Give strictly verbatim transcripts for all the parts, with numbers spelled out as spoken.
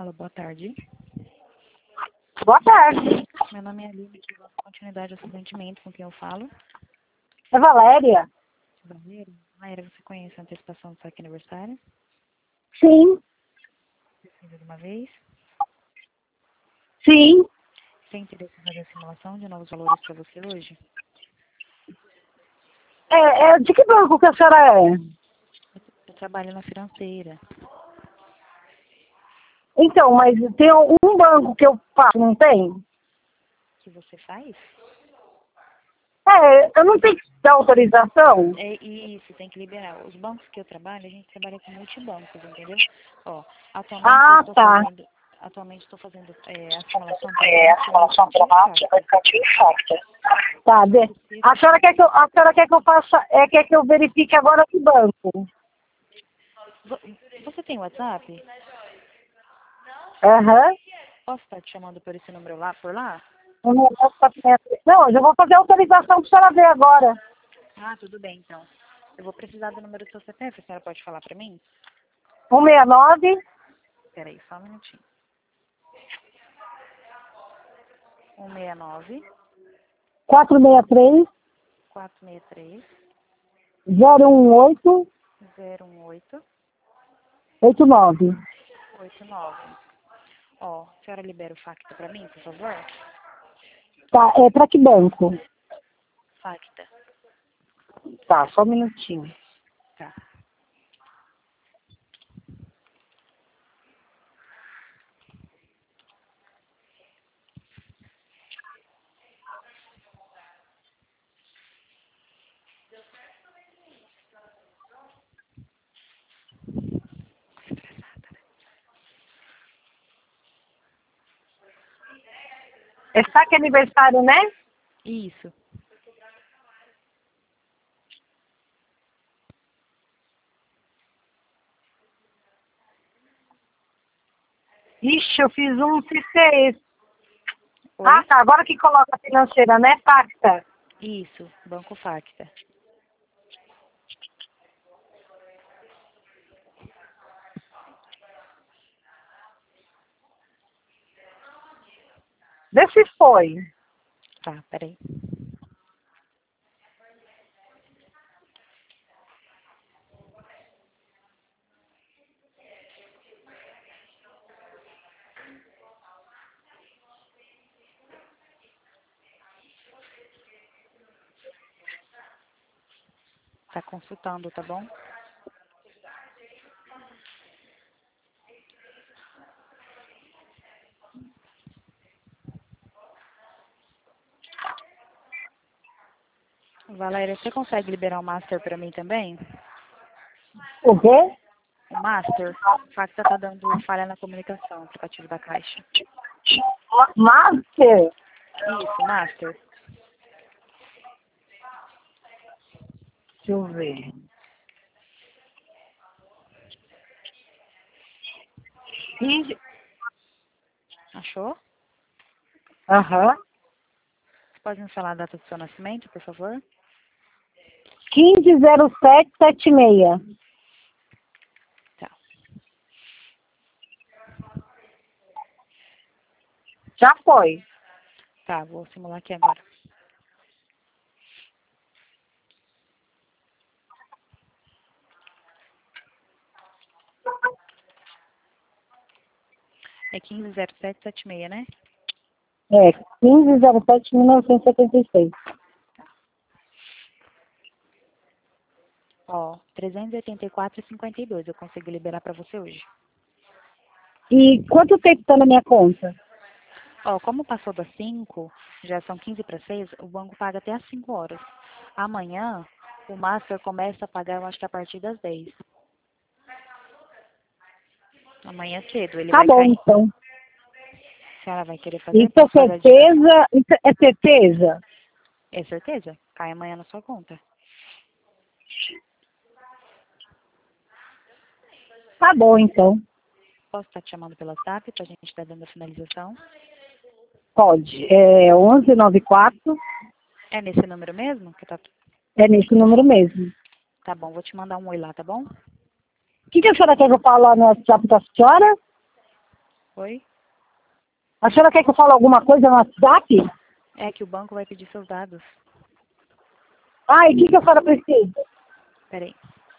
Alô, boa tarde. Boa tarde. Meu nome é Aline, que dou continuidade ao seu atendimento com quem eu falo. É Valéria? Valéria? Valéria, você conhece a antecipação do saque aniversário? Sim. Precisa de uma vez? Sim. Tem interesse em fazer a simulação de novos valores para você hoje? É, é, de que banco que a senhora é? Eu trabalho na financeira. Então, mas tem um banco que eu faço, não tem? Que você faz? É, eu não tenho que dar autorização? É isso, tem que liberar. Os bancos que eu trabalho, a gente trabalha com multibancos, entendeu? Ó, atualmente eu Ah, estou tá. fazendo, atualmente estou fazendo é, a simulação para É, a simulação para Factor. vai ficar factor. Tá, de... a senhora quer que eu, a senhora quer que eu faça, é, quer que eu verifique agora que banco? Vo- Você tem WhatsApp? Aham. Posso estar te chamando por esse número lá, por lá? Eu Não, posso fazer- não, eu já vou fazer a autorização para a senhora ver agora. Ah, tudo bem, então. Eu vou precisar do número do seu C P F, a senhora pode falar para mim? um seis nove, Peraí, só um minutinho. um seis nove, quatro seis três, quatro seis três, zero um oito, zero um oito, oito nove. oito nove. Ó, a senhora libera o Facta para mim, por favor? Tá, é para que banco? Facta. Tá, só um minutinho. Tá. É saque aniversário, né? Isso. Ixi, eu fiz um C C E. Ah, Oi? tá. Agora que coloca a financeira, né? Pacta. Isso, Banco Facta. Vê se foi. Tá, peraí. Tá consultando, tá bom? Valéria, você consegue liberar o Master para mim também? O quê? O Master? O Facta tá dando falha na comunicação, aplicativo da Caixa. Ma- Master? Isso, Master. Deixa eu ver. Ih, Achou? Aham. Você pode me falar a data do seu nascimento, por favor? quinze zero sete setenta e seis. Tá. Já foi. Tá, vou simular aqui agora. É quinze zero sete setenta e seis, né? É, quinze zero sete mil novecentos e setenta e seis. Ó, trezentos e oitenta e quatro e cinquenta e dois. Eu consigo liberar pra você hoje. E quanto tempo tá na minha conta? Ó, como passou das cinco, já são quinze para seis, o banco paga até às cinco horas. Amanhã, o Master começa a pagar, eu acho que a partir das dez. Amanhã cedo, ele Tá vai bom, cair. então. A senhora vai querer fazer? Isso é Posso fazer a de... certeza? Isso é certeza? É certeza? Cai amanhã na sua conta. Tá bom, então. Posso estar te chamando pela SAP pra gente estar dando a finalização? Pode. É onze noventa e quatro. É nesse número mesmo? Que tá... É nesse número mesmo. Tá bom, vou te mandar um oi lá, tá bom? O que, que a senhora quer que eu fale lá no WhatsApp da senhora? Oi? A senhora quer que eu fale alguma coisa no WhatsApp? É que o banco vai pedir seus dados. Ah, e o que, que a senhora precisa? Peraí.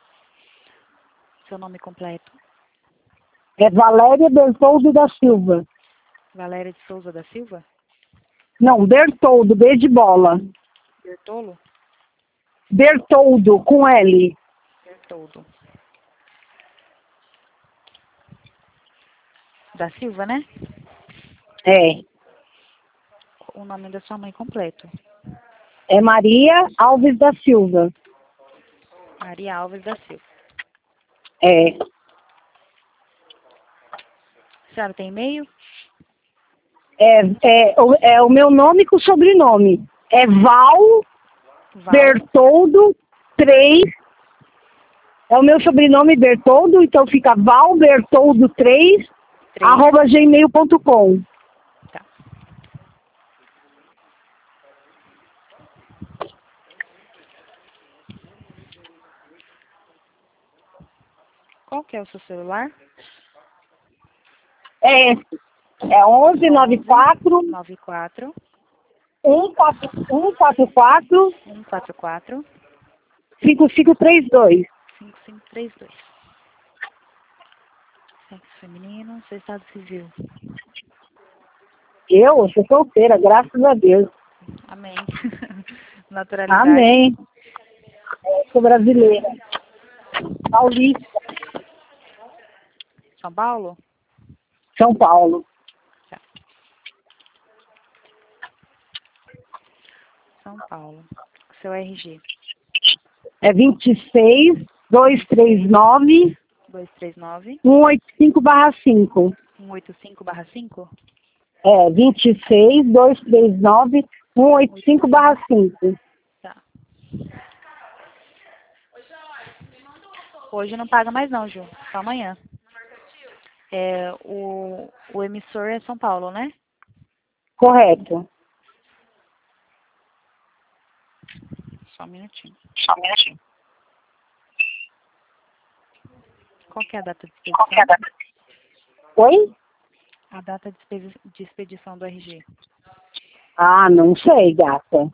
Seu nome completo. É Valéria Bertoldo da Silva. Valéria de Souza da Silva? Não, Bertoldo, B de bola. Bertolo? Bertoldo, com L. Bertoldo. Da Silva, né? É. O nome da sua mãe completo. É Maria Alves da Silva. Maria Alves da Silva. É. A senhora tem e-mail? É, é, o- é o meu nome com sobrenome. É Val, Val. Bertoldo três. É o meu sobrenome Bertoldo, então fica Val Bertoldo três, três. arroba gmail ponto com. Tá. Qual que é o seu celular? É esse. É onze noventa e quatro, nove quatro cento e quarenta e quatro, um quatro quatro cinco cinco três dois. cinco cinco três dois. Sexo feminino, seu estado civil. Eu sou solteira, graças a Deus. Amém. Naturalidade. Amém. Eu sou brasileira. Paulista. São Paulo? São Paulo. Tá. São Paulo. Seu R G. É vinte e seis, duzentos e trinta e nove, dois três nove cento e oitenta e cinco barra cinco. cento e oitenta e cinco barra cinco? É, vinte e seis, duzentos e trinta e nove, cento e oitenta e cinco barra cinco. Tá. Hoje não paga mais não, Ju. Só amanhã. É, o, o emissor é São Paulo, né? Correto. Só um minutinho. Só um minutinho. Qual que é a data de expedição? Qual que é a data? Oi? A data de expedi- de expedição do R G. Ah, não sei, gata.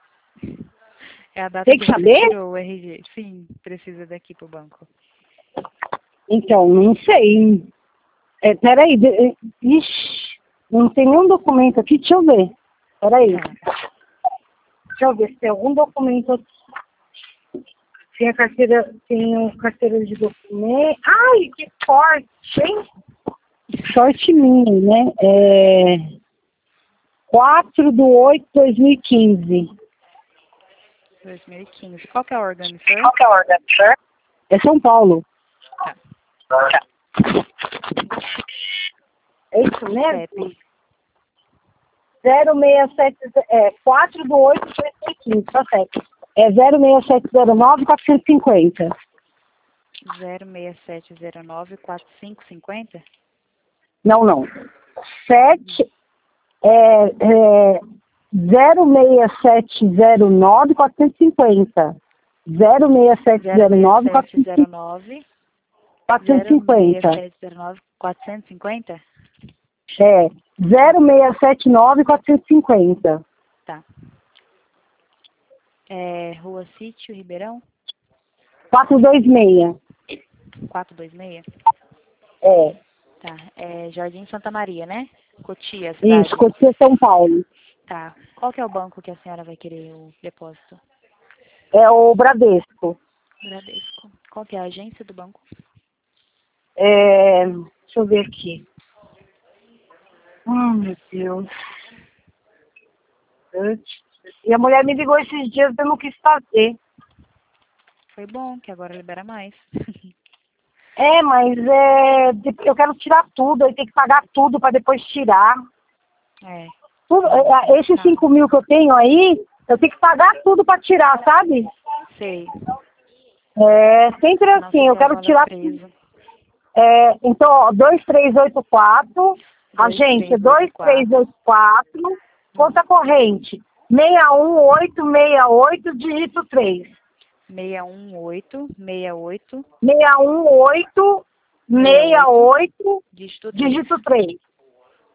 É a data Tem que que você saber? tirou o R G. Sim, precisa daqui pro banco. Então, não sei. É, peraí. de- Ixi, não tem nenhum documento aqui. Deixa eu ver. Peraí. Tá. Deixa eu ver se tem algum documento aqui. Tem a carteira, tem a carteira de documento. Ai, que sorte, hein? Sorte minha, né? É quatro de oito de dois mil e quinze. dois mil e quinze. Qual que é o órgão emissor? Qual que é o órgão, senhor? É São Paulo. Tá. É isso mesmo? C E P. zero seis sete, é, quatro de oito de dois mil e quinze, tá certo. É zero seis sete zero nove, quatrocentos e cinquenta. zero seis sete zero nove quatro cinco cinco zero? Não, não. sete, é, é, zero seis sete zero nove, quatrocentos e cinquenta. zero seis sete zero nove, zero seis sete zero nove quatrocentos e cinquenta. zero seis sete zero nove quatrocentos e cinquenta? É, zero seis sete nove, quatrocentos e cinquenta. Tá. É, Rua Sítio, Ribeirão? quatrocentos e vinte e seis. quatrocentos e vinte e seis? É, Tá. É Jardim Santa Maria, né? Cotia, cidade. isso, Cotia São Paulo. Tá. Qual que é o banco que a senhora vai querer o depósito? É o Bradesco. Bradesco. Qual que é a agência do banco? É, deixa eu ver aqui. Ai, meu Deus. E a mulher me ligou esses dias, eu não quis fazer. Foi bom, que agora libera mais. É, mas é, de- eu quero tirar tudo, aí tem que pagar tudo para depois tirar. É. Tudo, é, é, esses Tá. cinco mil que eu tenho aí, eu tenho que pagar tudo para tirar, sabe? Sei. É sempre Senão assim, eu fica quero valor tirar. preso. É, então, ó, dois três oito quatro, agência dois três oito quatro, conta corrente seis um oito seis oito, dígito três. seis um oito seis oito seis um oito seis oito, dígito três. dígito três.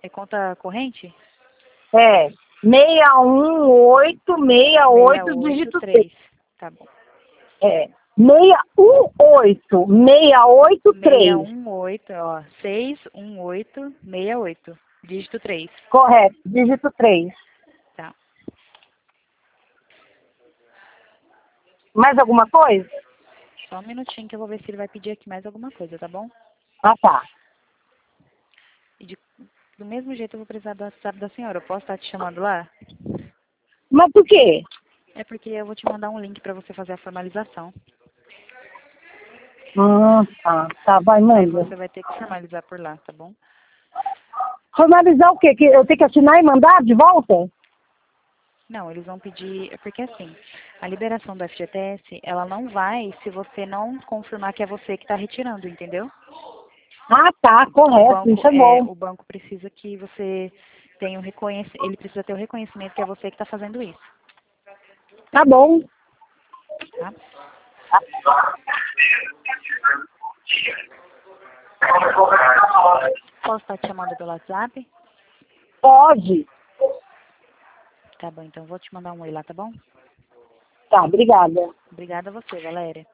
É conta corrente? É. seis um oito, seis oito, dígito três. Tá bom. É. seis um oito, seis oito três. seis um oito, ó. seis um oito, seis oito. Dígito três. Correto, dígito três. Tá. Mais alguma coisa? Só um minutinho que eu vou ver se ele vai pedir aqui mais alguma coisa, tá bom? Ah, tá. E de, do mesmo jeito eu vou precisar do WhatsApp da senhora. Eu posso estar te chamando lá? Mas por quê? É porque eu vou te mandar um link pra você fazer a formalização. Ah, tá. Tá, vai, Aí manda. você vai ter que formalizar por lá, tá bom? Formalizar o quê? Que eu tenho que assinar e mandar de volta? Não, eles vão pedir, é porque assim, a liberação do F G T S, ela não vai se você não confirmar que é você que está retirando, entendeu? Ah, tá, O correto, banco, isso é é, bom. o banco precisa que você tenha o reconhecimento, ele precisa ter o reconhecimento que é você que está fazendo isso, Tá bom. tá? Posso estar te chamando pelo WhatsApp? Pode. Tá bom, então eu vou te mandar um oi lá, tá bom? Tá, obrigada. Obrigada a você, Valéria.